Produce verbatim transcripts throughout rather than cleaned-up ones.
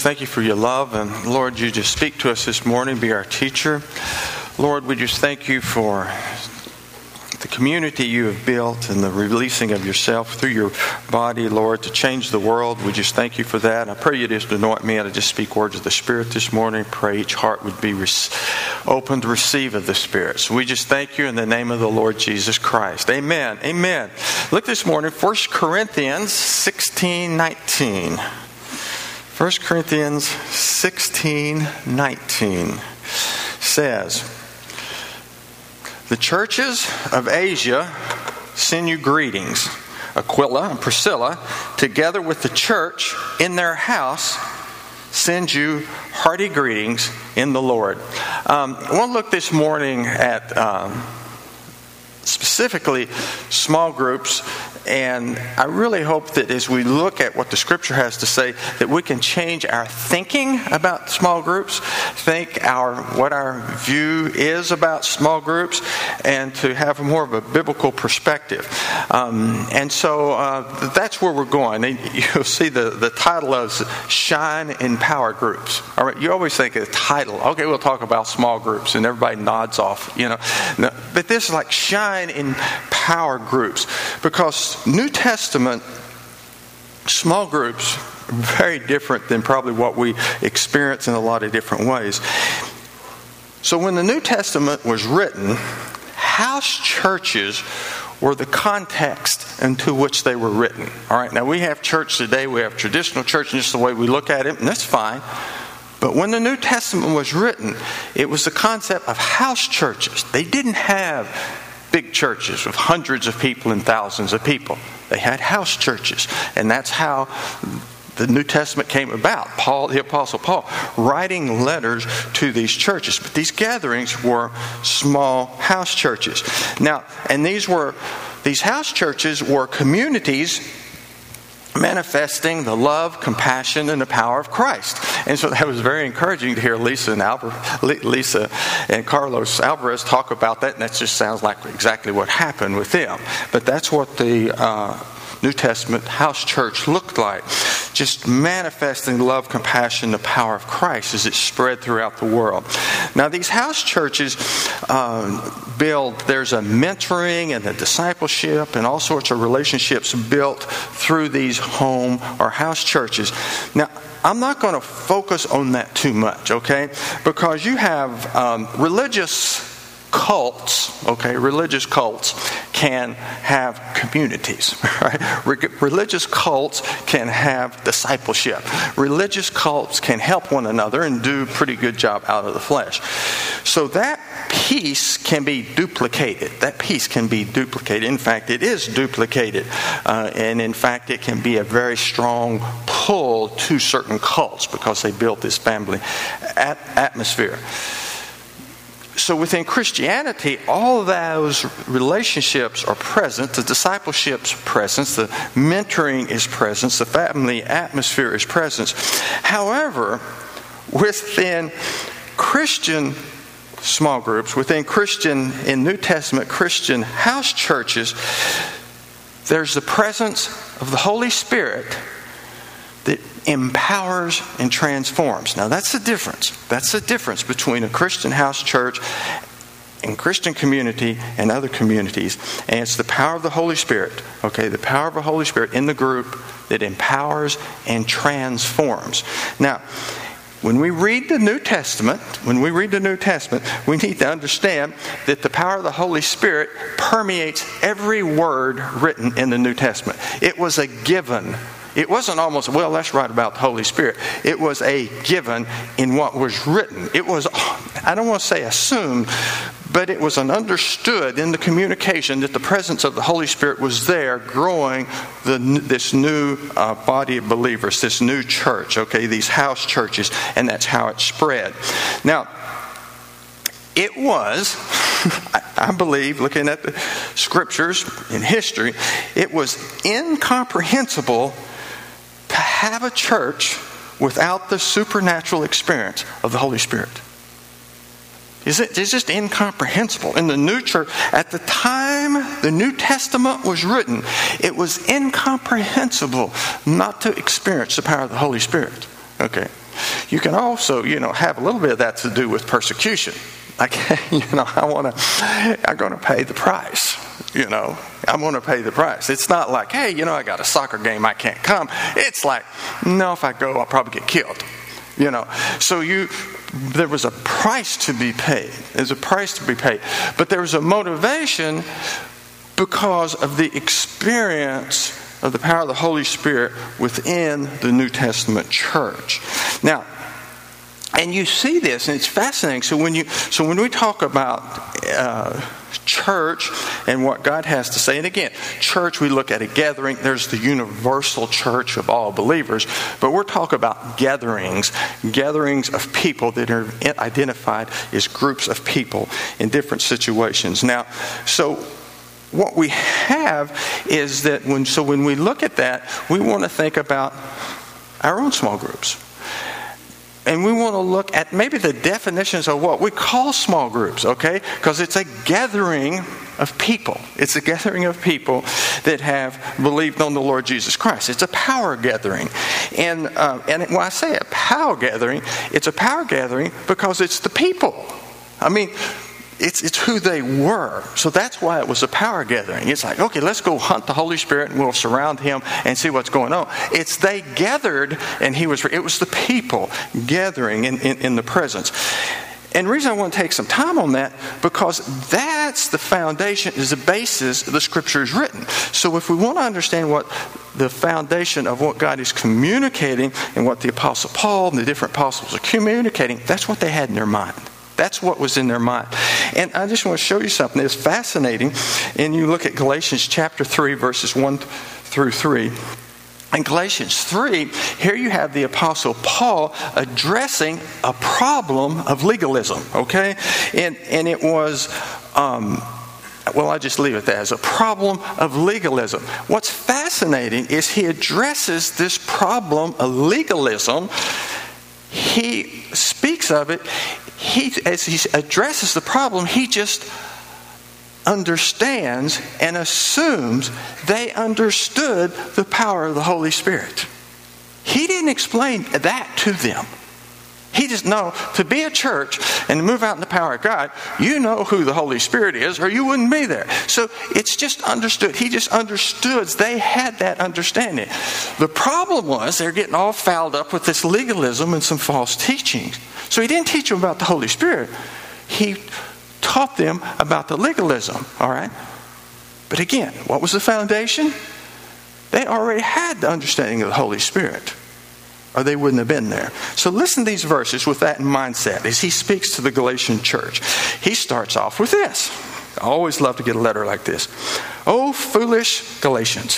thank you for your love. And Lord, you just speak to us this morning, be our teacher. Lord, we just thank you for the community you have built and the releasing of yourself through your body, Lord, to change the world. We just thank you for that. I pray you just anoint me to just speak words of the Spirit this morning. Pray each heart would be open to receive of the Spirit. So we just thank you in the name of the Lord Jesus Christ. Amen. Amen. Look this morning, First Corinthians sixteen nineteen. First Corinthians sixteen nineteen says, "The churches of Asia send you greetings. Aquila and Priscilla, together with the church in their house, send you hearty greetings in the Lord." Um, I want to look this morning at um, specifically small groups. And I really hope that as we look at what the Scripture has to say, that we can change our thinking about small groups, think our what our view is about small groups, and to have more of a biblical perspective. Um, and so uh, that's where we're going. And you'll see the, the title of Shine in Power Groups. All right, you always think of the title. Okay, we'll talk about small groups, and everybody nods off. You know, no, but this is like Shine in Power Groups, because New Testament small groups are very different than probably what we experience in a lot of different ways. So when the New Testament was written, house churches were the context into which they were written. All right, now we have church today, we have traditional church, and just the way we look at it, and that's fine. But when the New Testament was written, it was the concept of house churches. They didn't have big churches with hundreds of people and thousands of people. They had house churches. And that's how the New Testament came about. Paul, the Apostle Paul, writing letters to these churches. But these gatherings were small house churches. Now, and these were, these house churches were communities manifesting the love, compassion, and the power of Christ. And so that was very encouraging to hear Lisa and Albert, Lisa and Carlos Alvarez talk about that, and that just sounds like exactly what happened with them. But that's what the uh, New Testament house church looked like. Just manifesting love, compassion, the power of Christ as it spread throughout the world. Now, these house churches uh, build, there's a mentoring and a discipleship and all sorts of relationships built through these home or house churches. Now, I'm not going to focus on that too much, okay? Because you have um, religious cults, okay, religious cults can have communities, right? Re- religious cults can have discipleship. Religious cults can help one another and do a pretty good job out of the flesh. So that piece can be duplicated. That piece can be duplicated. In fact, it is duplicated. Uh, and in fact, it can be a very strong pull to certain cults because they built this family at- atmosphere. So within Christianity, all of those relationships are present. The discipleship's present. The mentoring is present. The family atmosphere is present. However, within Christian small groups, within Christian, in New Testament Christian house churches, there's the presence of the Holy Spirit that empowers and transforms. Now that's the difference. That's the difference between a Christian house church and Christian community and other communities. And it's the power of the Holy Spirit. Okay, the power of the Holy Spirit in the group that empowers and transforms. Now, when we read the New Testament, when we read the New Testament, we need to understand that the power of the Holy Spirit permeates every word written in the New Testament. It was a given. It wasn't almost, well, let's write about the Holy Spirit. It was a given in what was written. It was, I don't want to say assumed, but it was an understood in the communication that the presence of the Holy Spirit was there growing the, this new uh, body of believers, this new church, okay, these house churches, and that's how it spread. Now, it was, I believe, looking at the scriptures in history, it was incomprehensible to have a church without the supernatural experience of the Holy Spirit. It's just incomprehensible. In the new church, at the time the New Testament was written, it was incomprehensible not to experience the power of the Holy Spirit. Okay. you can also, you know, have a little bit of that to do with persecution. Like, you know, I want to, I'm going to pay the price. You know, I'm going to pay the price. It's not like, hey, you know, I got a soccer game, I can't come. It's like, no, if I go, I'll probably get killed. You know, so you, there was a price to be paid. There's a price to be paid. But there was a motivation because of the experience of the power of the Holy Spirit within the New Testament church. Now, and you see this, and it's fascinating. So when you, so when we talk about uh, church and what God has to say, and again, church, we look at a gathering. There's the universal church of all believers, but we're talking about gatherings, gatherings of people that are identified as groups of people in different situations. Now, so what we have is that when, so when we look at that, we want to think about our own small groups. And we want to look at maybe the definitions of what we call small groups, okay? Because it's a gathering of people. It's a gathering of people that have believed on the Lord Jesus Christ. It's a power gathering. And, uh, and when I say a power gathering, it's a power gathering because it's the people. I mean, It's it's who they were. So that's why it was a power gathering. It's like, okay, let's go hunt the Holy Spirit and we'll surround him and see what's going on. It's they gathered and he was, it was the people gathering in, in, in the presence. And the reason I want to take some time on that, because that's the foundation, is the basis the Scripture is written. So if we want to understand what the foundation of what God is communicating and what the Apostle Paul and the different apostles are communicating, that's what they had in their mind. That's what was in their mind. And I just want to show you something that's fascinating. And you look at Galatians chapter three, verses one through three. In Galatians three, here you have the Apostle Paul addressing a problem of legalism, okay? And and it was, um, well, I'll just leave it there as a problem of legalism. What's fascinating is he addresses this problem of legalism. He speaks of it. He, as he addresses the problem, he just understands and assumes they understood the power of the Holy Spirit. He didn't explain that to them. He just know to be a church and to move out in the power of God, you know who the Holy Spirit is or you wouldn't be there. So it's just understood. He just understood. They had that understanding. The problem was they're getting all fouled up with this legalism and some false teachings. So he didn't teach them about the Holy Spirit. He taught them about the legalism. All right? But again, what was the foundation? They already had the understanding of the Holy Spirit, or they wouldn't have been there. So listen to these verses with that in mindset as he speaks to the Galatian church. He starts off with this. I always love to get a letter like this. Oh, foolish Galatians.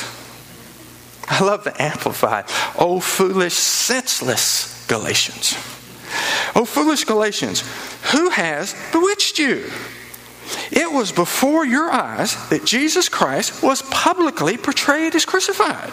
I love the Amplified. Oh, foolish, senseless Galatians. Oh, foolish Galatians, who has bewitched you? It was before your eyes that Jesus Christ was publicly portrayed as crucified.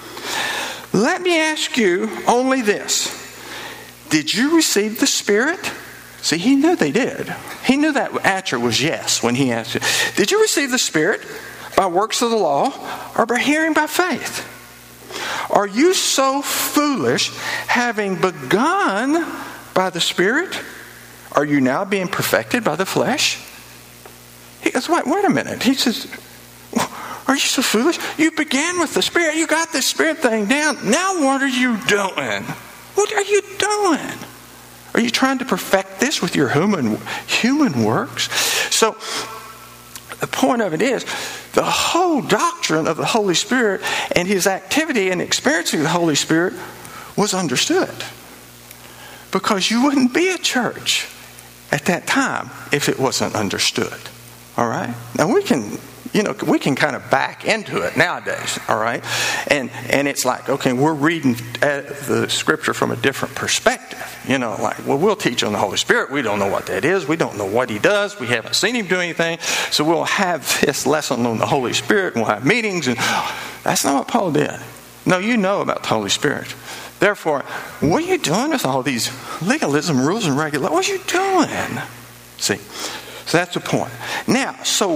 Let me ask you only this. Did you receive the Spirit? See, he knew they did. He knew that answer was yes when he asked it. Did you receive the Spirit by works of the law or by hearing by faith? Are you so foolish, having begun by the Spirit? Are you now being perfected by the flesh? He goes, wait, wait a minute. He says, are you so foolish? You began with the Spirit. You got this Spirit thing down. Now what are you doing? What are you doing? Are you trying to perfect this with your human, human works? So the point of it is, the whole doctrine of the Holy Spirit and his activity and experiencing the Holy Spirit was understood. Because you wouldn't be a church at that time if it wasn't understood. All right? Now we can, you know, we can kind of back into it nowadays. All right? And and it's like, okay, we're reading the Scripture from a different perspective. You know, like, well, we'll teach on the Holy Spirit. We don't know what that is. We don't know what he does. We haven't seen him do anything. So we'll have this lesson on the Holy Spirit and we'll have meetings. And that's not what Paul did. No, you know about the Holy Spirit. Therefore, what are you doing with all these legalism, rules, and regulations? What are you doing? See, so that's the point. Now, so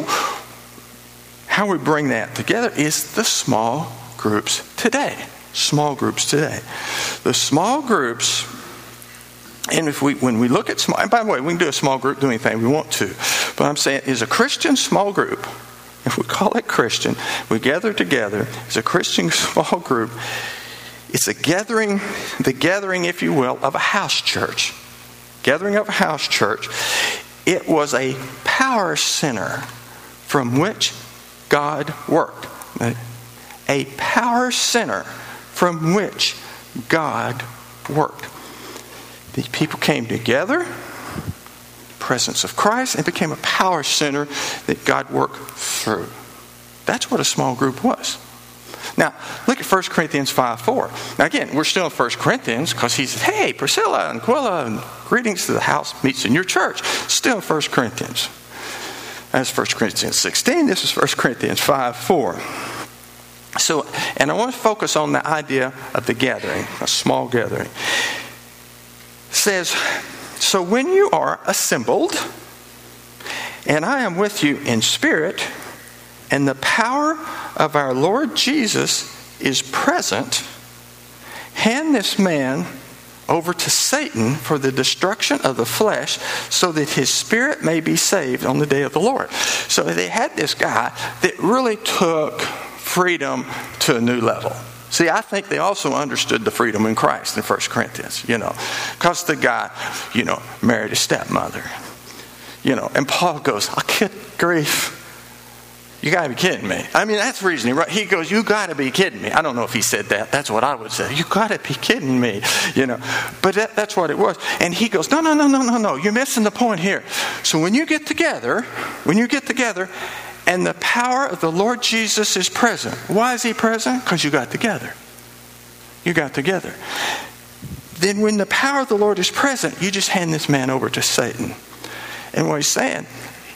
how we bring that together is the small groups today. Small groups today. The small groups And if we, when we look at small, and by the way, we can do a small group, do anything we want to. But I'm saying, is a Christian small group, if we call it Christian, we gather together as a Christian small group. It's a gathering, the gathering, if you will, of a house church. Gathering of a house church. It was a power center from which God worked. A power center from which God worked. These people came together, presence of Christ, and became a power center that God worked through. That's what a small group was. Now, look at First Corinthians five four. Now again, we're still in First Corinthians because he says, hey, Priscilla and Aquila, and greetings to the house meets in your church. Still in First Corinthians. That's First Corinthians sixteen. This is First Corinthians five four. So, and I want to focus on the idea of the gathering, a small gathering. It says, so when you are assembled, and I am with you in spirit, and the power of our Lord Jesus is present, hand this man over to Satan for the destruction of the flesh, so that his spirit may be saved on the day of the Lord. So they had this guy that really took freedom to a new level. See, I think they also understood the freedom in Christ in First Corinthians, you know, because the guy, you know, married a stepmother, you know, and Paul goes, oh, good grief. You got to be kidding me. I mean, that's reasoning, right? He goes, you got to be kidding me. I don't know if he said that. That's what I would say. You got to be kidding me, you know. But that, that's what it was. And he goes, no, no, no, no, no, no. You're missing the point here. So when you get together, when you get together, and the power of the Lord Jesus is present. Why is he present? Because you got together. You got together. Then when the power of the Lord is present, you just hand this man over to Satan. And what he's saying,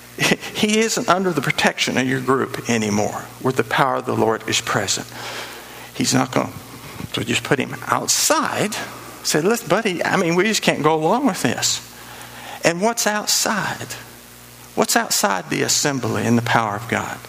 he isn't under the protection of your group anymore, where the power of the Lord is present. He's not going to just put him outside. Say, listen, buddy, I mean, we just can't go along with this. And what's outside? What's outside the assembly and the power of God?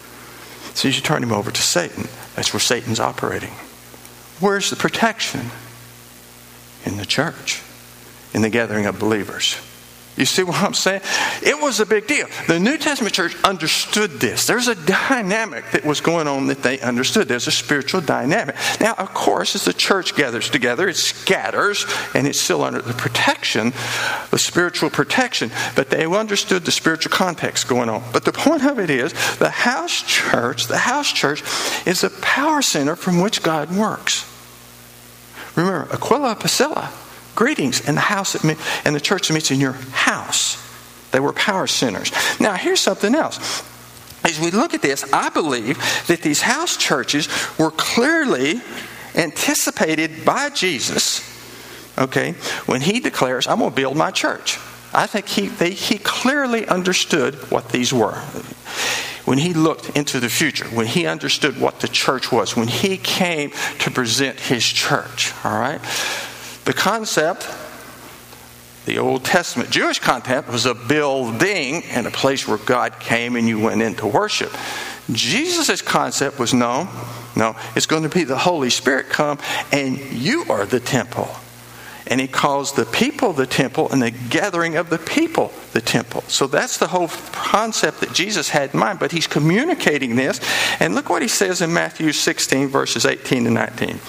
So you turn him over to Satan. That's where Satan's operating. Where's the protection? In the church, in the gathering of believers. You see what I'm saying? It was a big deal. The New Testament church understood this. There's a dynamic that was going on that they understood. There's a spiritual dynamic. Now, of course, as the church gathers together, it scatters, and it's still under the protection, the spiritual protection. But they understood the spiritual context going on. But the point of it is, the house church, the house church is a power center from which God works. Remember, Aquila and Priscilla, greetings in the house that meet, and the church that meets in your house. They were power centers. Now, here's something else. As we look at this, I believe that these house churches were clearly anticipated by Jesus, okay, when he declares, I'm going to build my church. I think he, they, he clearly understood what these were. When he looked into the future, when he understood what the church was, when he came to present his church, all right? The concept, the Old Testament Jewish concept, was a building and a place where God came and you went in to worship. Jesus' concept was no, no, it's going to be the Holy Spirit come and you are the temple. And he calls the people the temple and the gathering of the people the temple. So that's the whole concept that Jesus had in mind. But he's communicating this. And look what he says in Matthew sixteen, verses eighteen to nineteen.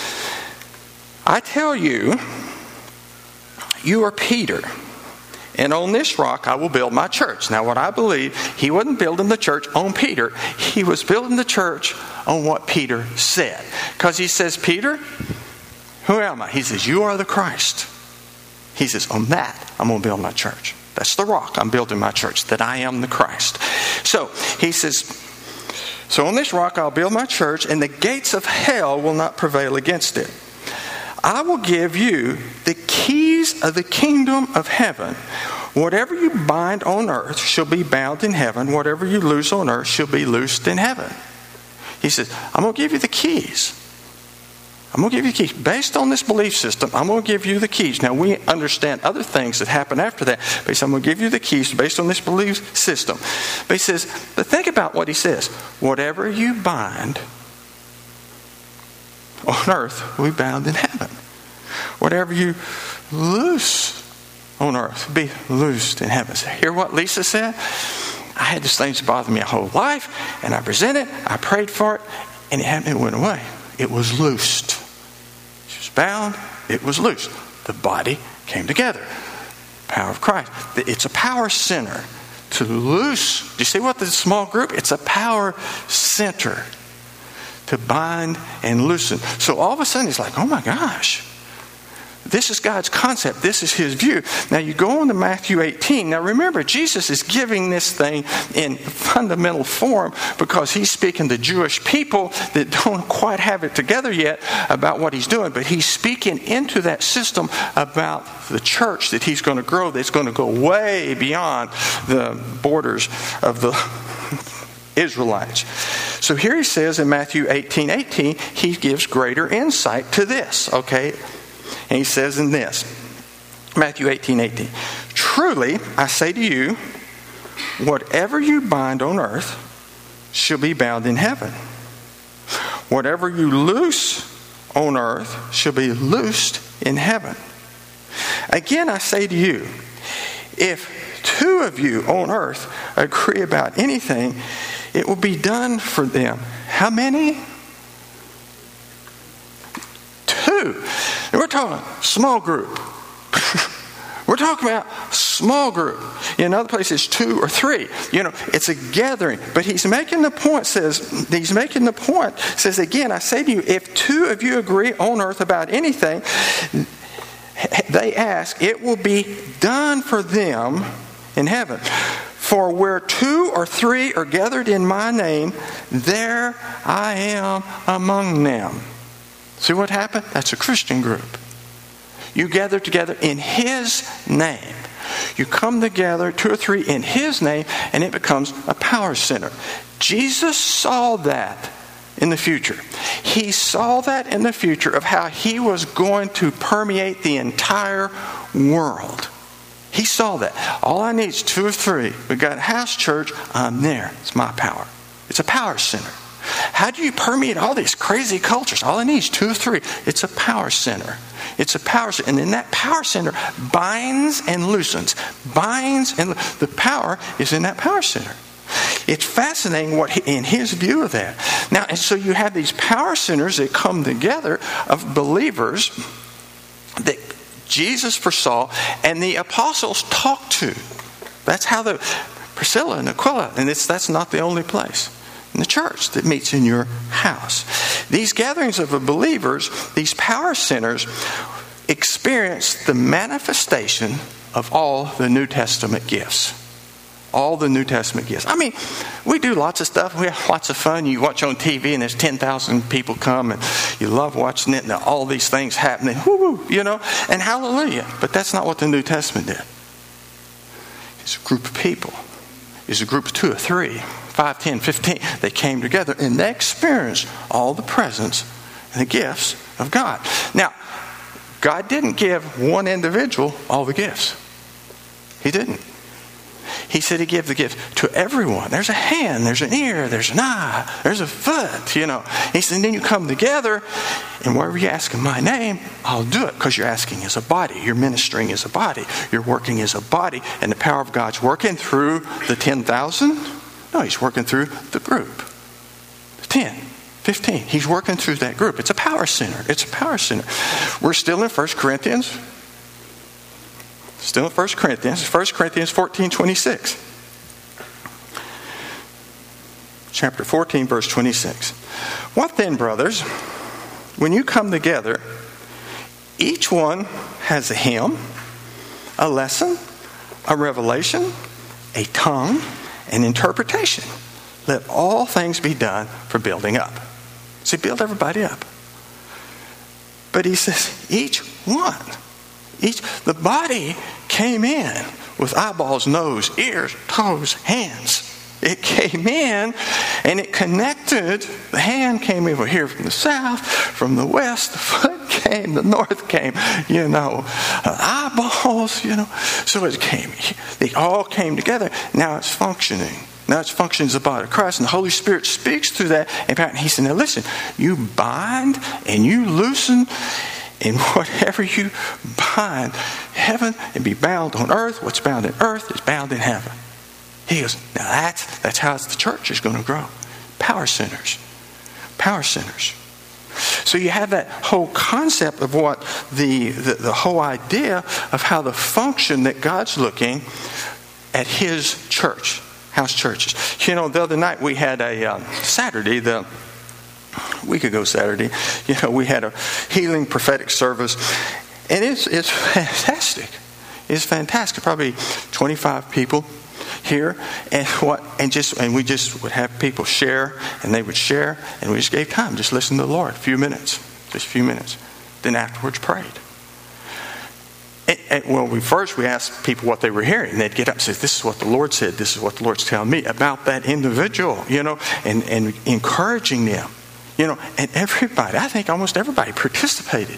I tell you, you are Peter, and on this rock I will build my church. Now what I believe, he wasn't building the church on Peter. He was building the church on what Peter said. Because he says, Peter, who am I? He says, you are the Christ. He says, on that I'm going to build my church. That's the rock I'm building my church, that I am the Christ. So he says, so on this rock I'll build my church, and the gates of hell will not prevail against it. I will give you the keys of the kingdom of heaven. Whatever you bind on earth shall be bound in heaven. Whatever you loose on earth shall be loosed in heaven. He says, I'm going to give you the keys. I'm going to give you the keys. Based on this belief system, I'm going to give you the keys. Now, we understand other things that happen after that. But he says, I'm going to give you the keys based on this belief system. But he says, but think about what he says. Whatever you bind on earth will be bound in heaven. Whatever you loose on earth be loosed in heaven. So hear what Lisa said? I had this thing that bothered me my whole life, and I presented it, I prayed for it, and it happened, it went away. It was loosed. She was bound, it was loosed. The body came together. Power of Christ. It's a power center. To loose, do you see what the small group? It's a power center to bind and loosen. So all of a sudden it's like, oh my gosh, this is God's concept. This is His view. Now you go on to Matthew eighteen. Now remember, Jesus is giving this thing in fundamental form because He's speaking to Jewish people that don't quite have it together yet about what He's doing. But He's speaking into that system about the church that He's going to grow, that's going to go way beyond the borders of the Israelites. So here He says in Matthew eighteen eighteen, He gives greater insight to this, okay? And He says in this, Matthew eighteen eighteen, truly I say to you, whatever you bind on earth shall be bound in heaven. Whatever you loose on earth shall be loosed in heaven. Again I say to you, if two of you on earth agree about anything, it will be done for them. How many? Two. We're talking small group. We're talking about small group. In other places, two or three. You know, it's a gathering. But He's making the point, says, He's making the point, says again, I say to you, if two of you agree on earth about anything, they ask, it will be done for them in heaven. For where two or three are gathered in my name, there I am among them. See what happened? That's a Christian group. You gather together in His name. You come together, two or three in His name, and it becomes a power center. Jesus saw that in the future. He saw that in the future of how He was going to permeate the entire world. He saw that. All I need is two or three. We've got a house church. I'm there. It's my power. It's a power center. How do you permeate all these crazy cultures? All I need is two or three. It's a power center. It's a power center. And then that power center binds and loosens. Binds and the power is in that power center. It's fascinating what he, in his view of that. Now, and so you have these power centers that come together of believers that Jesus foresaw and the apostles talked to. That's how the Priscilla and Aquila, and it's, that's not the only place in the church that meets in your house. These gatherings of the believers, these power centers, experience the manifestation of all the New Testament gifts. All the New Testament gifts. I mean, we do lots of stuff. We have lots of fun. You watch on T V and there's ten thousand people come and you love watching it and all these things happening. Woo-woo, you know, and hallelujah. But that's not what the New Testament did. It's a group of people. It's a group of two or three, five, ten, fifteen. They came together and they experienced all the presence and the gifts of God. Now, God didn't give one individual all the gifts. He didn't. He said He gave the gift to everyone. There's a hand, there's an ear, there's an eye, there's a foot, you know. He said, and then you come together, and wherever you ask in my name, I'll do it, because you're asking as a body. You're ministering as a body. You're working as a body, and the power of God's working through the ten thousand. No, He's working through the group. The ten, fifteen. He's working through that group. It's a power center. It's a power center. We're still in First Corinthians. Still in First Corinthians. First Corinthians fourteen twenty-six. Chapter fourteen, verse twenty-six. What then, brothers? When you come together, each one has a hymn, a lesson, a revelation, a tongue, an interpretation. Let all things be done for building up. See, build everybody up. But he says, each one. Each, the body came in with eyeballs, nose, ears, toes, hands. It came in and it connected. The hand came over here from the south, from the west. The foot came, the north came, you know, uh, eyeballs, you know. So it came. They all came together. Now it's functioning. Now it's functioning as the body of Christ. And the Holy Spirit speaks through that. And he said, now listen, you bind and you loosen. And whatever you bind heaven and be bound on earth, what's bound in earth is bound in heaven. He goes, now that's, that's how the church is going to grow. Power centers. Power centers. So you have that whole concept of what the, the, the whole idea of how the function that God's looking at His church, house churches. You know, the other night we had a um, Saturday, the week ago Saturday, you know, we had a healing prophetic service, and it's it's fantastic. It's fantastic. Probably twenty-five people here, and what and just and we just would have people share, and they would share, and we just gave time, just listen to the Lord, a few minutes, just a few minutes. Then afterwards prayed. And, and, well, we first we asked people what they were hearing, and they'd get up and say, "This is what the Lord said. This is what the Lord's telling me about that individual," you know, and and encouraging them, you know, and everybody, I think almost everybody participated.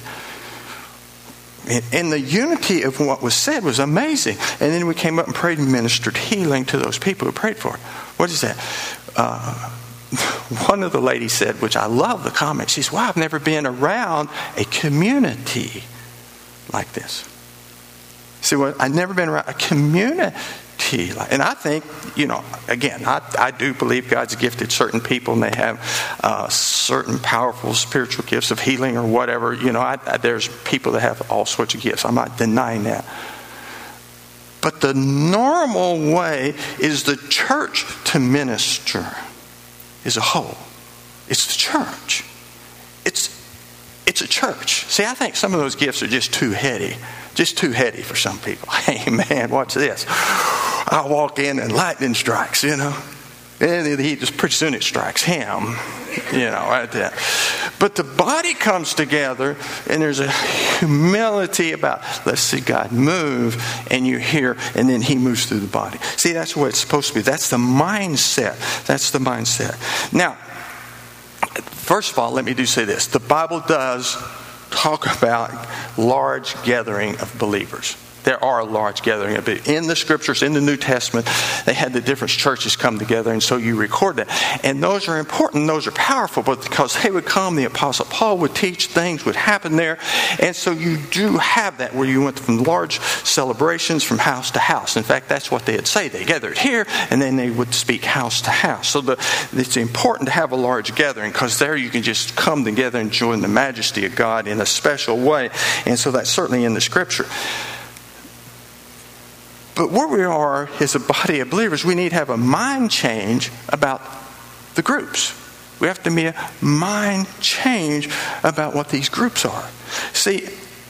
And the unity of what was said was amazing. And then we came up and prayed and ministered healing to those people who prayed for it. What is that? Uh, one of the ladies said, which I love the comment, she said, "Wow, I've never been around a community like this." See, well, I've never been around a community. And I think, you know, again, I, I do believe God's gifted certain people and they have uh, certain powerful spiritual gifts of healing or whatever. You know, I, I, there's people that have all sorts of gifts. I'm not denying that. But the normal way is the church to minister as a whole. It's the church. It's it's a church. See, I think some of those gifts are just too heady. Just too heady for some people. Hey, man, watch this. I walk in and lightning strikes, you know. And he just pretty soon it strikes him, you know, right there. But the body comes together and there's a humility about, let's see God move, and you hear, and then He moves through the body. See, that's what it's supposed to be. That's the mindset. That's the mindset. Now, first of all, let me do say this. The Bible does talk about large gathering of believers. There are a large gathering of it. In the scriptures, in the New Testament, they had the different churches come together, and so you record that. And those are important, those are powerful, but because they would come, the Apostle Paul would teach, things would happen there. And so you do have that where you went from large celebrations from house to house. In fact, that's what they'd say. They gathered here, and then they would speak house to house. So the, it's important to have a large gathering, because there you can just come together and join the majesty of God in a special way. And so that's certainly in the scripture. But where we are as a body of believers, we need to have a mind change about the groups. We have to be a mind change about what these groups are. See,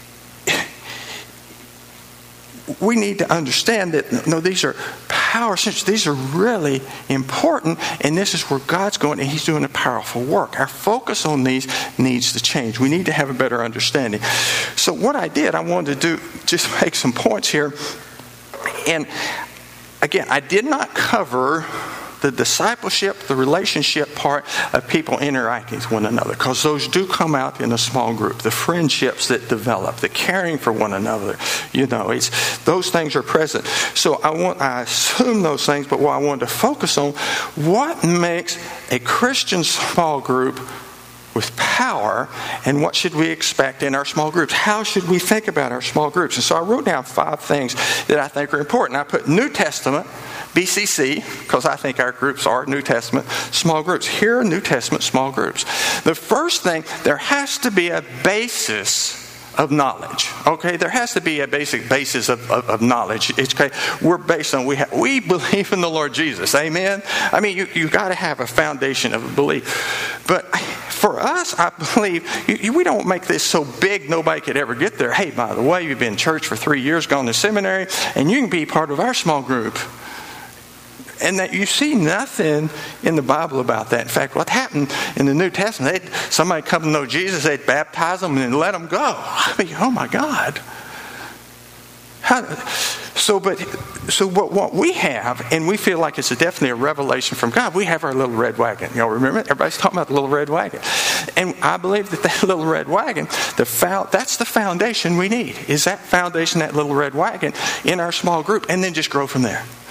we need to understand that, no, these are power centers. These are really important, and this is where God's going, and He's doing a powerful work. Our focus on these needs to change. We need to have a better understanding. So what I did, I wanted to do, just make some points here. And again, I did not cover the discipleship, the relationship part of people interacting with one another, because those do come out in a small group. The friendships that develop, the caring for one another, you know, it's those things are present. So I want, I assume those things, but what I wanted to focus on, what makes a Christian small group with power, and what should we expect in our small groups? How should we think about our small groups? And so I wrote down five things that I think are important. I put New Testament, B C C, because I think our groups are New Testament small groups. Here are New Testament small groups. The first thing, there has to be a basis of knowledge. Okay, there has to be a basic basis of, of, of knowledge. It's okay. We're based on we have, we believe in the Lord Jesus. Amen. I mean, you you got to have a foundation of belief. But for us, I believe you, you, we don't make this so big nobody could ever get there. Hey, by the way, you've been in church for three years, gone to seminary, and you can be part of our small group. And that you see nothing in the Bible about that. In fact, what happened in the New Testament, somebody come to know Jesus, they'd baptize them and let them go. I mean, oh my God. How, so, but so what, what we have, and we feel like it's a, definitely a revelation from God, we have our little red wagon. Y'all remember it? Everybody's talking about the little red wagon. And I believe that that little red wagon, the found, that's the foundation we need, is that foundation, that little red wagon in our small group, and then just grow from there.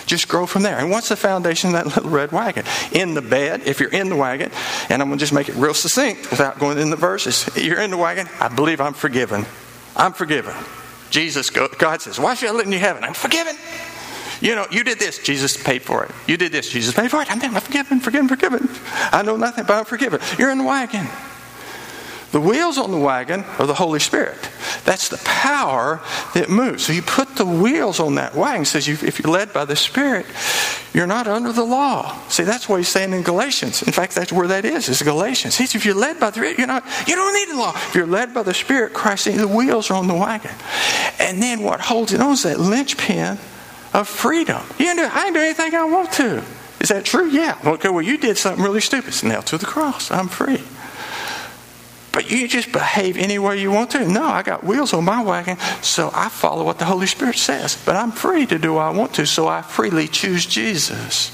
Just grow from there. And what's the foundation of that little red wagon? In the bed, if you're in the wagon, and I'm going to just make it real succinct without going in the verses. You're in the wagon, I believe I'm forgiven. I'm forgiven. Jesus, God says, why should I let in heaven? I'm forgiven. You know, you did this, Jesus paid for it. You did this, Jesus paid for it. I'm forgiven, forgiven, forgiven. I know nothing, but I'm forgiven. You're in the wagon. The wheels on the wagon are the Holy Spirit. That's the power that moves. So you put the wheels on that wagon. It says you, if you're led by the Spirit, you're not under the law. See, that's what he's saying in Galatians. In fact, that's where that is. It's Galatians. He says if you're led by the Spirit, you're not, you don't need the law. If you're led by the Spirit, Christ, the wheels are on the wagon. And then what holds it on is that linchpin of freedom. You can do, I can do anything I want to. Is that true? Yeah. Okay, well, you did something really stupid. It's nailed to the cross. I'm free. But you just behave any way you want to. No, I got wheels on my wagon, so I follow what the Holy Spirit says. But I'm free to do what I want to, so I freely choose Jesus.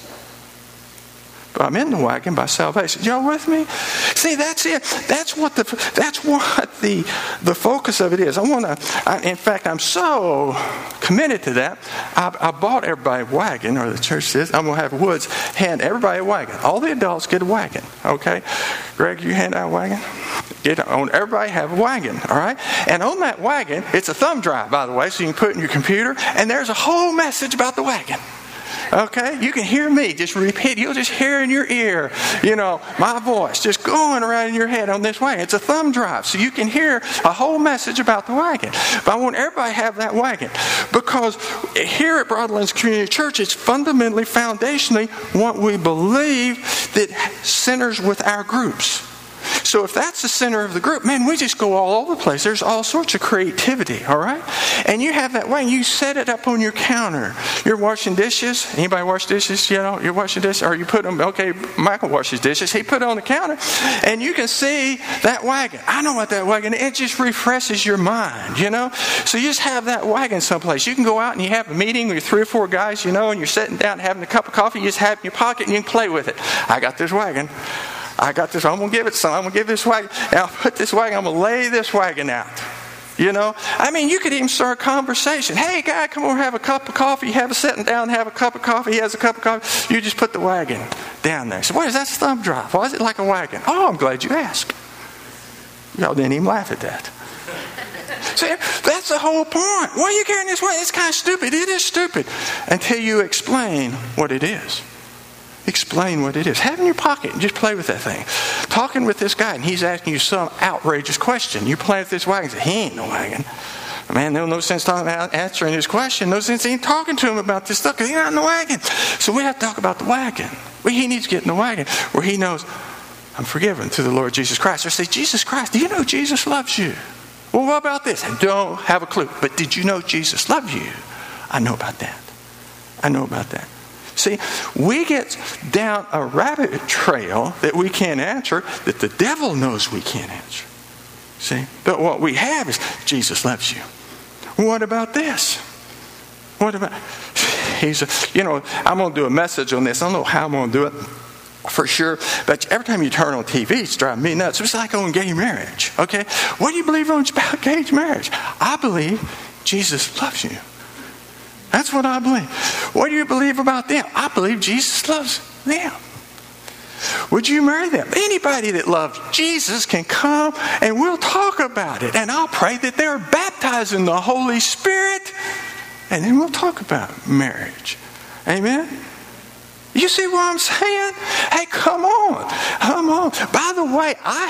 But I'm in the wagon by salvation. Y'all with me? See, that's it. That's what the that's what the the focus of it is. I want to. In fact, I'm so committed to that. I, I bought everybody a wagon, or the church says I'm going to have Woods hand everybody a wagon. All the adults get a wagon. Okay, Greg, you hand out a wagon. Get on. Everybody have a wagon. All right, and on that wagon, it's a thumb drive, by the way, so you can put it in your computer. And there's a whole message about the wagon. Okay, you can hear me just repeat. You'll just hear in your ear, you know, my voice just going around in your head on this wagon. It's a thumb drive, so you can hear a whole message about the wagon. But I want everybody to have that wagon, because here at Broadlands Community Church, it's fundamentally, foundationally what we believe that centers with our groups. So if that's the center of the group, man, we just go all over the place. There's all sorts of creativity, all right? And you have that way. You set it up on your counter. You're washing dishes. Anybody wash dishes? You know, you're washing dishes. Or you put them, okay, Michael washes dishes. He put it on the counter. And you can see that wagon. I know what that wagon is. It just refreshes your mind, you know? So you just have that wagon someplace. You can go out and you have a meeting with three or four guys, you know, and you're sitting down having a cup of coffee. You just have it in your pocket and you can play with it. I got this wagon. I got this, I'm going to give it some. I'm going to give this wagon. And I'll put this wagon, I'm going to lay this wagon out. You know? I mean, you could even start a conversation. Hey, guy, come over, have a cup of coffee. You have a sitting down, have a cup of coffee. He has a cup of coffee. You just put the wagon down there. So, what is that thumb drive? Why is it like a wagon? Oh, I'm glad you asked. Y'all didn't even laugh at that. See, that's the whole point. Why are you carrying this wagon? It's kind of stupid. It is stupid. Until you explain what it is. Explain what it is. Have it in your pocket and just play with that thing. Talking with this guy and he's asking you some outrageous question. You play with this wagon and say, he ain't no wagon. Man, there's no sense talking about answering his question. No sense even talking to him about this stuff because he's not in the wagon. So we have to talk about the wagon. Well, he needs to get in the wagon where he knows, I'm forgiven through the Lord Jesus Christ. Or say, Jesus Christ, do you know Jesus loves you? Well, what about this? I don't have a clue. But did you know Jesus loves you? I know about that. I know about that. See, we get down a rabbit trail that we can't answer, that the devil knows we can't answer. See? But what we have is, Jesus loves you. What about this? What about... He's a, you know, I'm going to do a message on this. I don't know how I'm going to do it for sure. But every time you turn on T V, it's driving me nuts. It's like on gay marriage. Okay? What do you believe on about gay marriage? I believe Jesus loves you. That's what I believe. What do you believe about them? I believe Jesus loves them. Would you marry them? Anybody that loves Jesus can come and we'll talk about it. And I'll pray that they're baptized in the Holy Spirit. And then we'll talk about marriage. Amen? You see what I'm saying? Hey, come on. Come on. By the way, I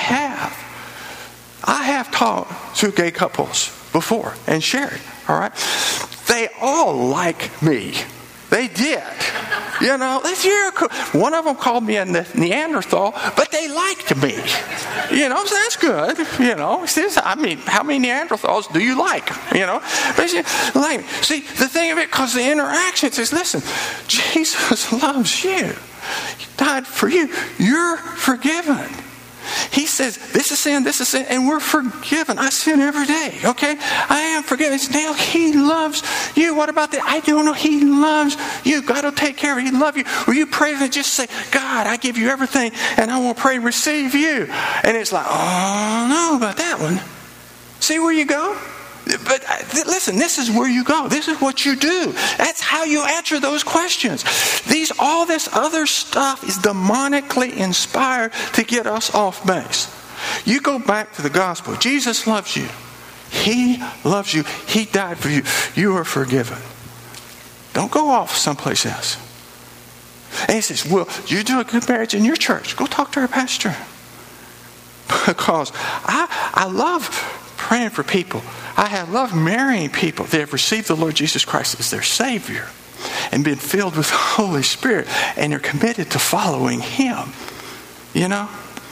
have. I have talked to gay couples before and shared. All right? They all like me. They did. You know, one of them called me a Neanderthal, but they liked me. You know, so that's good. You know, I mean, how many Neanderthals do you like? You know, like, see, the thing of it, because the interaction says, listen, Jesus loves you. He died for you. You're forgiven. He says, this is sin, this is sin, and we're forgiven. I sin every day, okay? I am forgiven. Now, he loves you. What about that? I don't know. He loves you. God will take care of you. He loves you. Will you pray and just say, God, I give you everything, and I will pray and receive you. And it's like, oh, no, about that one. See where you go? But listen, this is where you go. This is what you do. That's how you answer those questions. These, all this other stuff is demonically inspired to get us off base. You go back to the gospel. Jesus loves you. He loves you. He died for you. You are forgiven. Don't go off someplace else. And he says, well, you do a good marriage in your church. Go talk to our pastor. Because I, I love praying for people. I have loved marrying people that have received the Lord Jesus Christ as their Savior and been filled with the Holy Spirit, and they're committed to following Him. You know?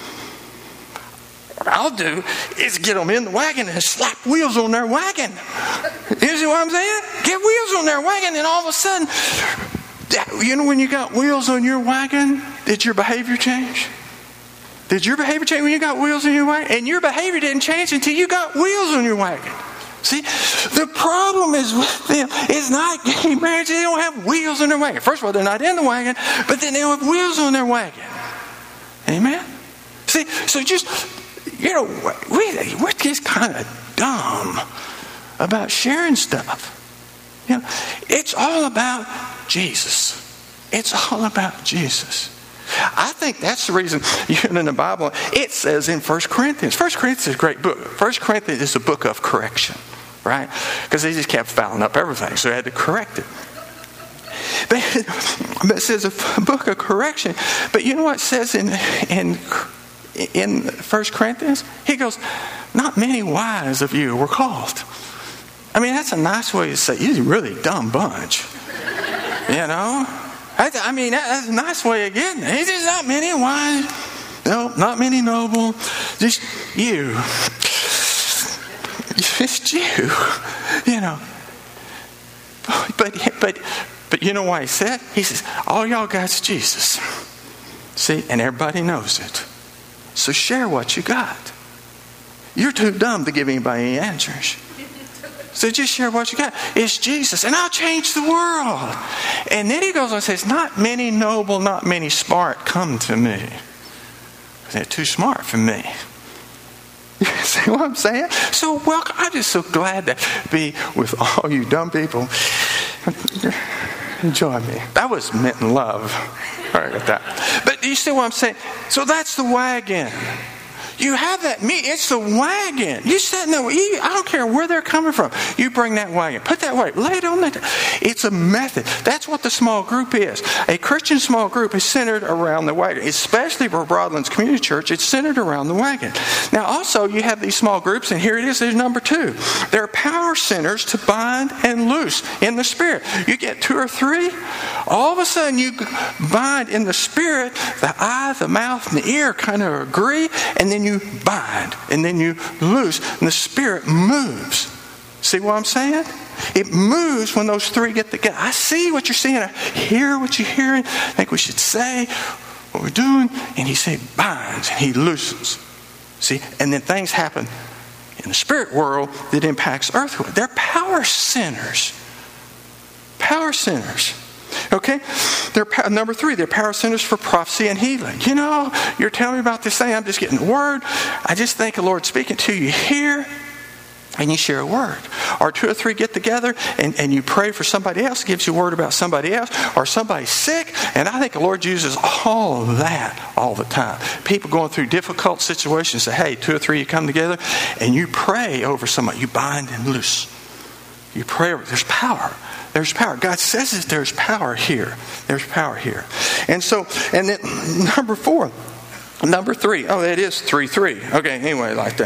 What I'll do is get them in the wagon and slap wheels on their wagon. You see what I'm saying? Get wheels on their wagon, and all of a sudden, you know, when you got wheels on your wagon, did your behavior change? Did your behavior change when you got wheels on your wagon? And your behavior didn't change until you got wheels on your wagon. See, the problem is with them is not gay marriage. They don't have wheels on their wagon. First of all, they're not in the wagon, but then they don't have wheels on their wagon. Amen? See, so just, you know, we, we're just kind of dumb about sharing stuff. You know, it's all about Jesus. It's all about Jesus. I think that's the reason, you know, in the Bible, it says in First Corinthians. First Corinthians is a great book. First Corinthians is a book of correction, right? Because they just kept fouling up everything, so they had to correct it. But, but it says a book of correction. But you know what it says in in in First Corinthians? He goes, not many wise of you were called. I mean, that's a nice way to say, you're a really dumb bunch. You know? I mean, that's a nice way of getting it. It's just not many wise. No, not many noble. Just you. Just you. You know. But, but, but you know why he said? He says, all y'all got's Jesus. See, and everybody knows it. So share what you got. You're too dumb to give anybody any answers. So just share what you got. It's Jesus. And I'll change the world. And then he goes on and says, not many noble, not many smart come to me. They're too smart for me. You see what I'm saying? So welcome. I'm just so glad to be with all you dumb people. Enjoy me. That was meant in love. Sorry about that. But you see what I'm saying? So that's the wagon. You have that meat. It's the wagon. You sit there. You, I don't care where they're coming from. You bring that wagon. Put that wagon. Lay it on that. It's a method. That's what the small group is. A Christian small group is centered around the wagon. Especially for Broadlands Community Church, it's centered around the wagon. Now also, you have these small groups, and here it is. There's number two. They're power centers to bind and loose in the Spirit. You get two or three, all of a sudden you bind in the Spirit. The eye, the mouth, and the ear kind of agree, and then you bind, and then you loose, and the Spirit moves. See what I'm saying? It moves when those three get together. I see what you're seeing. I hear what you're hearing. I think we should say what we're doing. And he said binds, and he loosens. See? And then things happen in the spirit world that impacts earth. They're power centers. Power centers. Okay? They're number three, they're power centers for prophecy and healing. You know, you're telling me about this thing, I'm just getting the word. I just think the Lord's speaking to you here, and you share a word. Or two or three get together and, and you pray for somebody else, gives you a word about somebody else, or somebody's sick. And I think the Lord uses all of that all the time. People going through difficult situations say, hey, two or three you come together and you pray over somebody. You bind and loose. You pray over. There's power. There's power. God says that there's power here. There's power here. And so, and then number four, number three. Oh, that is three, three. Okay, anyway, like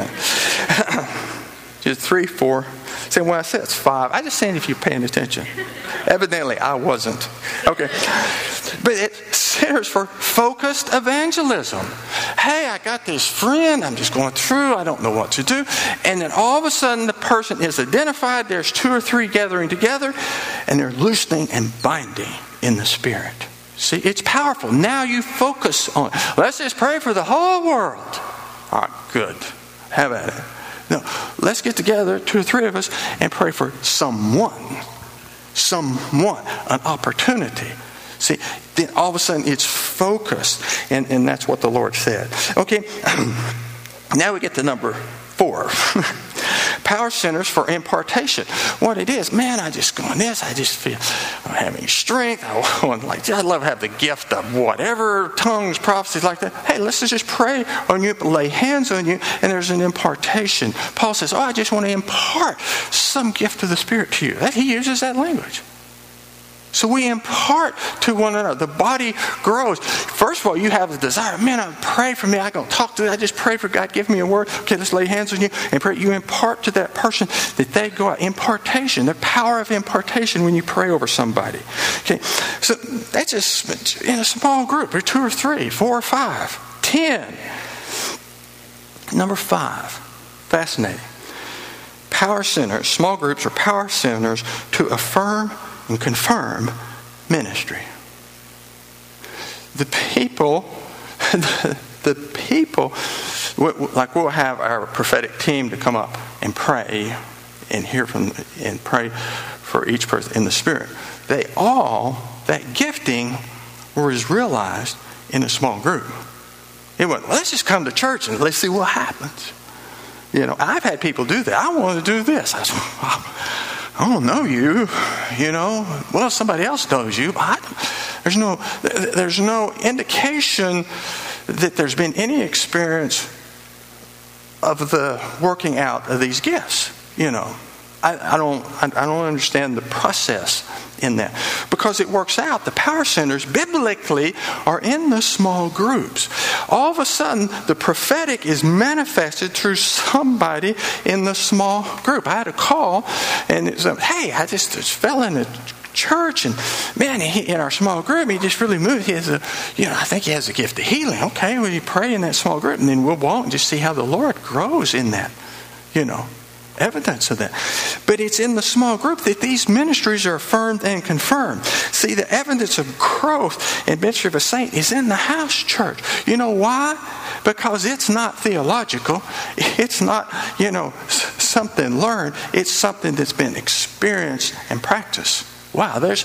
that. Just three, four. Say, well, I said it's five. I just saying if you're paying attention. Evidently, I wasn't. Okay. But it centers for focused evangelism. Hey, I got this friend. I'm just going through. I don't know what to do. And then all of a sudden, the person is identified. There's two or three gathering together, and they're loosening and binding in the Spirit. See, it's powerful. Now you focus on, let's just pray for the whole world. All right, good. Have at it. No, let's get together, two or three of us, and pray for someone. Someone. An opportunity. See, then all of a sudden it's focused. And, and that's what the Lord said. Okay, now we get to number four. power centers for impartation. What it is, man, I just go on this. I just feel I'm having strength. I want like I love to have the gift of whatever, tongues, prophecies like that. Hey, let's just pray on you, lay hands on you, and there's an impartation. Paul says, oh, I just want to impart some gift of the Spirit to you. That, he uses that language. So we impart to one another. The body grows. First of all, you have the desire. Man, I pray for me. I don't talk to. I just pray for God. Give me a word. Okay, let's lay hands on you and pray. You impart to that person that they go out. Impartation. The power of impartation when you pray over somebody. Okay, so that's just in a small group, or two or three, four or five, ten. Number five, fascinating. Power centers. Small groups are power centers to affirm and confirm ministry. The people, the, the people, like we'll have our prophetic team to come up and pray and hear from and pray for each person in the Spirit. They all, that gifting was realized in a small group. It went, well, let's just come to church and let's see what happens. You know, I've had people do that. I want to do this. I said, well, I don't know you, you know. Well, somebody else knows you. But I, there's no, there's no indication that there's been any experience of the working out of these gifts. You know, I, I don't, I, I don't understand the process in that because it works out. The power centers biblically are in the small groups. All of a sudden, the prophetic is manifested through somebody in the small group. I had a call, and it's like, hey, I just, just fell in a church, and man, he, in our small group, he just really moved. He has a, you know, I think he has a gift of healing. Okay, well, you pray in that small group, and then we'll walk and just see how the Lord grows in that, you know. Evidence of that. But it's in the small group that these ministries are affirmed and confirmed. See, the evidence of growth in ministry of a saint is in the house church. You know why? Because it's not theological. It's not, you know, something learned. It's something that's been experienced and practiced. Wow, there's,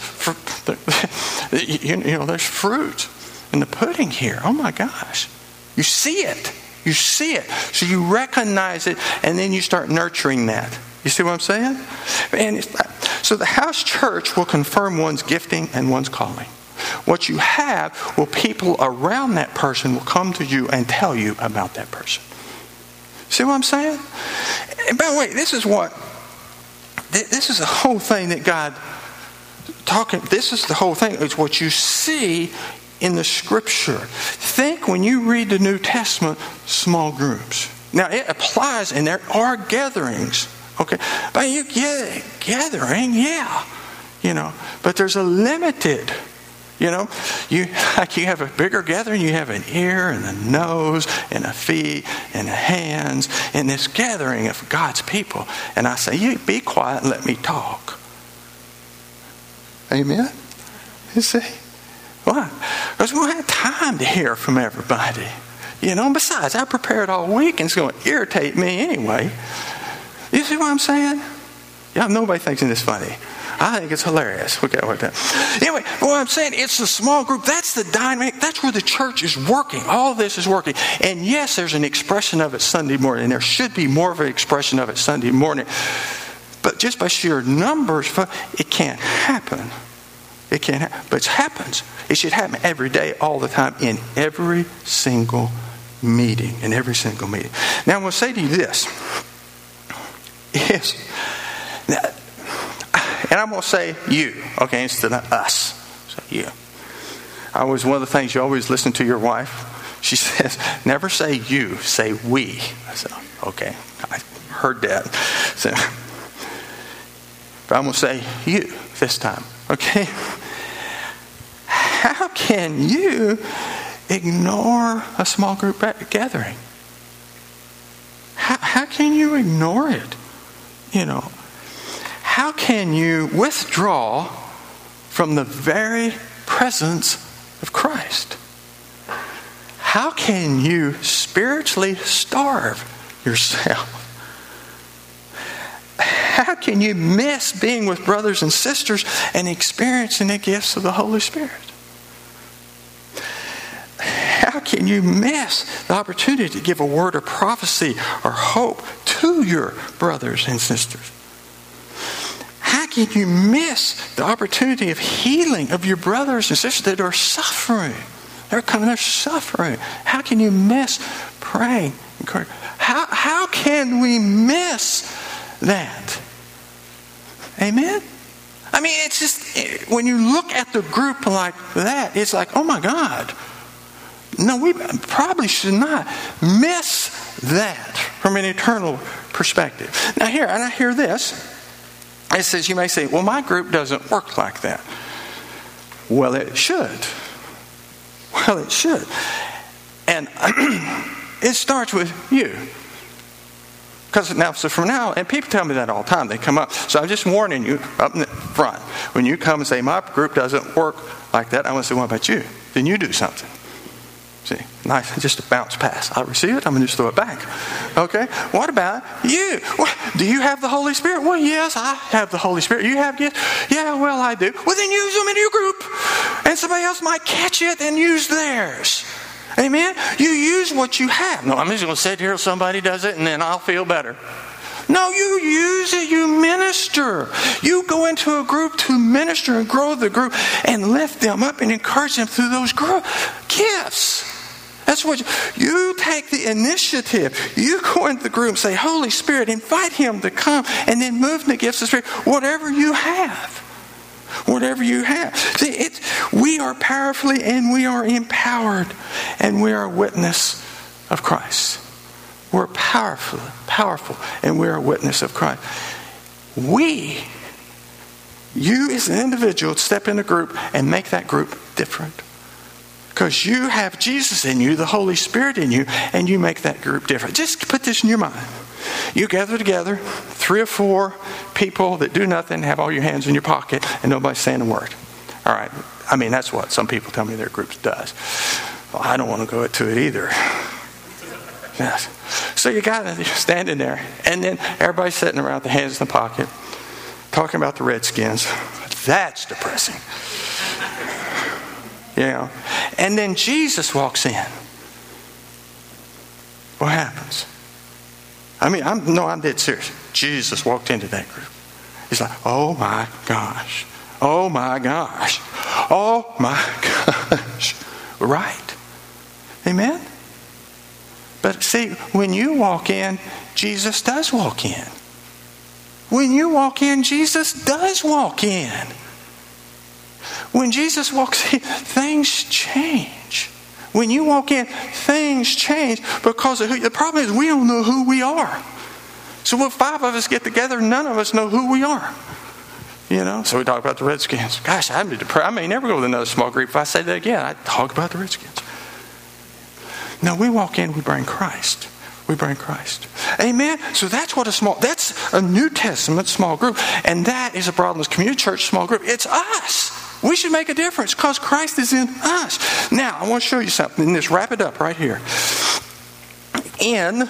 you know, there's fruit in the pudding here. Oh my gosh. You see it. You see it. So you recognize it, and then you start nurturing that. You see what I'm saying? And so the house church will confirm one's gifting and one's calling. What you have, well, people around that person will come to you and tell you about that person. See what I'm saying? And by the way, this is what, this is the whole thing that God talking, this is the whole thing. It's what you see in the Scripture. Think when you read the New Testament, small groups. Now it applies, and there are gatherings. Okay, but you get gathering, yeah, you know. But there's a limited, you know. You like you have a bigger gathering. You have an ear and a nose and a feet and hands in this gathering of God's people. And I say, you be quiet and let me talk. Amen. You see. Why? Because we don't have time to hear from everybody. You know, and besides, I prepared all week and it's going to irritate me anyway. You see what I'm saying? Yeah, nobody thinks this funny. I think it's hilarious. Okay, what that. Anyway, what I'm saying, it's a small group. That's the dynamic. That's where the church is working. All of this is working. And yes, there's an expression of it Sunday morning. There should be more of an expression of it Sunday morning. But just by sheer numbers, it can't happen. It can't happen. But it happens. It should happen every day, all the time, in every single meeting. In every single meeting. Now, I'm going to say to you this. Yes. Now, and I'm going to say you, okay, instead of us. So you. I always, one of the things you always listen to your wife, she says, never say you, say we. I said, okay, I heard that. So, but I'm going to say you this time, okay? How can you ignore a small group gathering? How, how can you ignore it? You know, how can you withdraw from the very presence of Christ? How can you spiritually starve yourself? How can you miss being with brothers and sisters and experiencing the gifts of the Holy Spirit? How can you miss the opportunity to give a word of prophecy or hope to to your brothers and sisters? How can you miss the opportunity of healing of your brothers and sisters that are suffering? They're coming, they're suffering. How can you miss praying? How, how can we miss that? Amen? I mean, it's just, when you look at the group like that, it's like, oh my God. No, we probably should not miss that from an eternal perspective. Now here, and I hear this. It says, you may say, well, my group doesn't work like that. Well, it should. Well, it should. And it starts with you. Because now, so from now, and people tell me that all the time. They come up. So I'm just warning you up in the front. When you come and say, my group doesn't work like that, I want to say, what about you? Then you do something. See, nice, just a bounce pass. I receive it, I'm going to just throw it back. Okay? What about you? What, do you have the Holy Spirit? Well, yes, I have the Holy Spirit. You have gifts? Yeah, well, I do. Well, then use them in your group. And somebody else might catch it and use theirs. Amen? You use what you have. No, I'm just going to sit here till somebody does it and then I'll feel better. No, you use it, you minister. You go into a group to minister and grow the group and lift them up and encourage them through those group gifts. That's what you, you take the initiative. You go into the group and say, Holy Spirit, invite Him to come, and then move in the gifts of the Spirit. Whatever you have. Whatever you have. See, it's, we are powerfully and we are empowered, and we are a witness of Christ. We're powerful, powerful, and we're a witness of Christ. We, you as an individual, step in a group and make that group different. Because you have Jesus in you, the Holy Spirit in you, and you make that group different. Just put this in your mind. You gather together, three or four people that do nothing, have all your hands in your pocket, and nobody's saying a word. All right. I mean, that's what some people tell me their group does. Well, I don't want to go to it either. Yes. So you got it, you're standing there, and then everybody's sitting around with the hands in the pocket, talking about the Redskins. That's depressing. You know. And then Jesus walks in. What happens? I mean, I'm no, I'm dead serious. Jesus walked into that group. He's like, oh my gosh. Oh my gosh. Oh my gosh. Right? Amen? But see, when you walk in, Jesus does walk in. When you walk in, Jesus does walk in. When Jesus walks in, things change. When you walk in, things change because of who, the problem is we don't know who we are. So when five of us get together, none of us know who we are. You know, so we talk about the Redskins. Gosh, I'd be depressed. I may never go to another small group. If I say that again, I'd talk about the Redskins. No, we walk in, we bring Christ. We bring Christ. Amen? So that's what a small, that's a New Testament small group. And that is a Broadlands Community Church small group. It's us. We should make a difference because Christ is in us. Now, I want to show you something. And just wrap it up right here. In,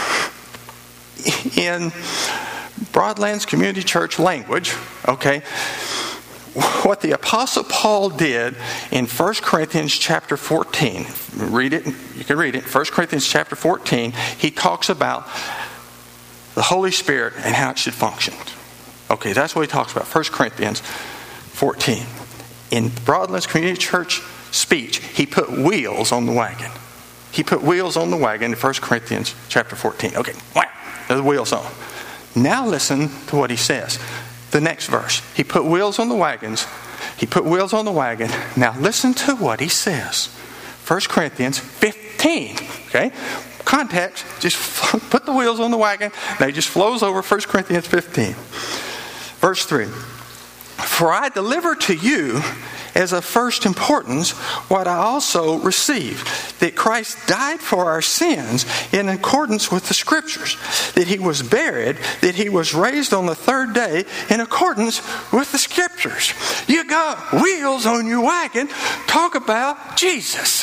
in Broadlands Community Church language, okay, what the Apostle Paul did in First Corinthians chapter fourteen, read it, you can read it, First Corinthians chapter fourteen, he talks about the Holy Spirit and how it should function. Okay, that's what he talks about, First Corinthians fourteen. In Broadlands Community Church speech, he put wheels on the wagon. He put wheels on the wagon in First Corinthians chapter fourteen. Okay, wow, there's the wheels on. Now listen to what he says. The next verse. He put wheels on the wagons. He put wheels on the wagon. Now listen to what he says. First Corinthians fifteen. Okay? Context. Just put the wheels on the wagon. Now he just flows over First Corinthians fifteen. Verse three. For I deliver to you as of first importance what I also received, that Christ died for our sins in accordance with the Scriptures, that He was buried, that He was raised on the third day in accordance with the Scriptures. You got wheels on your wagon. Talk about Jesus.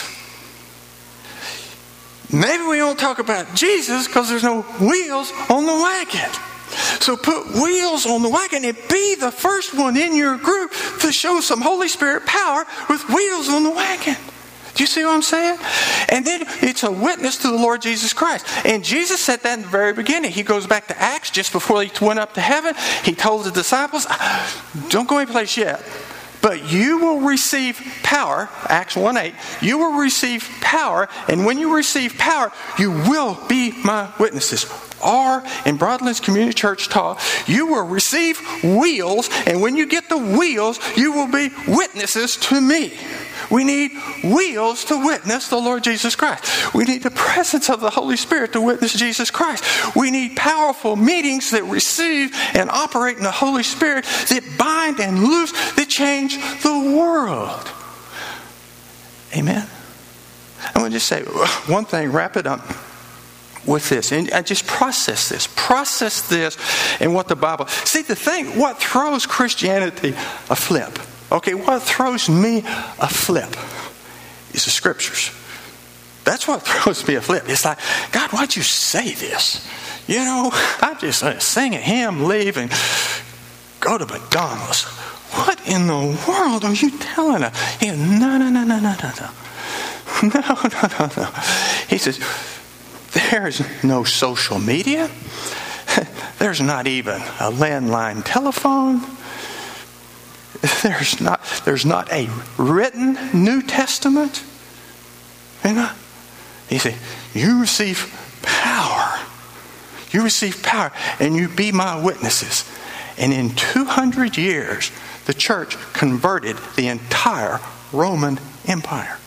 Maybe we don't talk about Jesus because there's no wheels on the wagon. So put wheels on the wagon and be the first one in your group to show some Holy Spirit power with wheels on the wagon. Do you see what I'm saying? And then it's a witness to the Lord Jesus Christ. And Jesus said that in the very beginning. He goes back to Acts just before he went up to heaven. He told the disciples, don't go anyplace yet. But you will receive power, Acts one eight, you will receive power, and when you receive power, you will be my witnesses. Or, in Broadlands Community Church taught, you will receive wheels, and when you get the wheels, you will be witnesses to me. We need wheels to witness the Lord Jesus Christ. We need the presence of the Holy Spirit to witness Jesus Christ. We need powerful meetings that receive and operate in the Holy Spirit, that bind and loose, that change the world. Amen? I want to just say one thing, wrap it up with this. And I just process this. Process this and what the Bible... See, the thing, what throws Christianity a flip... Okay, what throws me a flip is the Scriptures. That's what throws me a flip. It's like, God, why'd you say this? You know, I just uh, sing a hymn, leave, and go to McDonald's. What in the world are you telling us? He goes, no, no, no, no, no, no, no. No, no, no, no. He says, there's no social media. There's not even a landline telephone. There's not, there's not a written New Testament. You know? He said, you receive power. You receive power and you be my witnesses. And in two hundred years, the church converted the entire Roman Empire.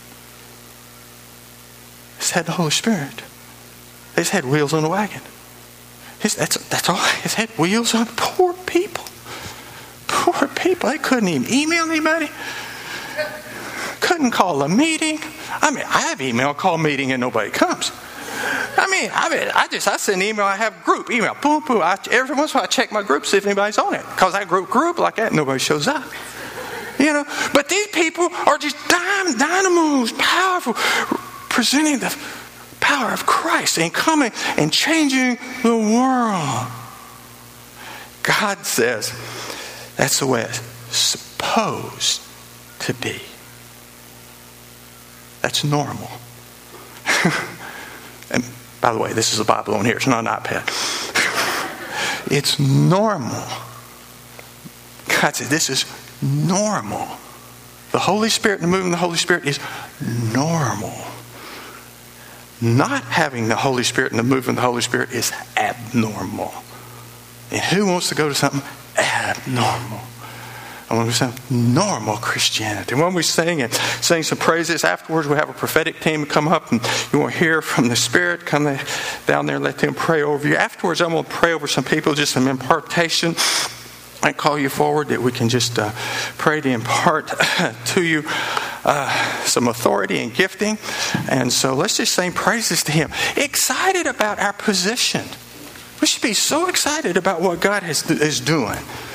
It's had the Holy Spirit. It's had wheels on the wagon. It's, that's, that's all. It's had wheels on poor people. Poor people. They couldn't even email anybody. Couldn't call a meeting. I mean, I have email, call meeting, and nobody comes. I mean, I mean, I just I send an email. I have group email. Boom, boom. I, every once in a while, I check my group see if anybody's on it. Because I group group like that, nobody shows up. You know. But these people are just dynamos, powerful, presenting the power of Christ and coming and changing the world. God says that's the way it's supposed to be. That's normal. And by the way, this is a Bible on here. It's not an iPad. It's normal. God said this is normal. The Holy Spirit and the moving of the Holy Spirit is normal. Not having the Holy Spirit and the moving of the Holy Spirit is abnormal. And who wants to go to something abnormal? I want to do something normal Christianity. When we sing and sing some praises, afterwards we have a prophetic team come up and you want to hear from the Spirit. Come down there and let them pray over you. Afterwards I'm going to pray over some people, just some impartation. I call you forward that we can just uh, pray to impart to you uh, some authority and gifting. And so let's just sing praises to Him. Excited about our position. We should be so excited about what God has, is doing.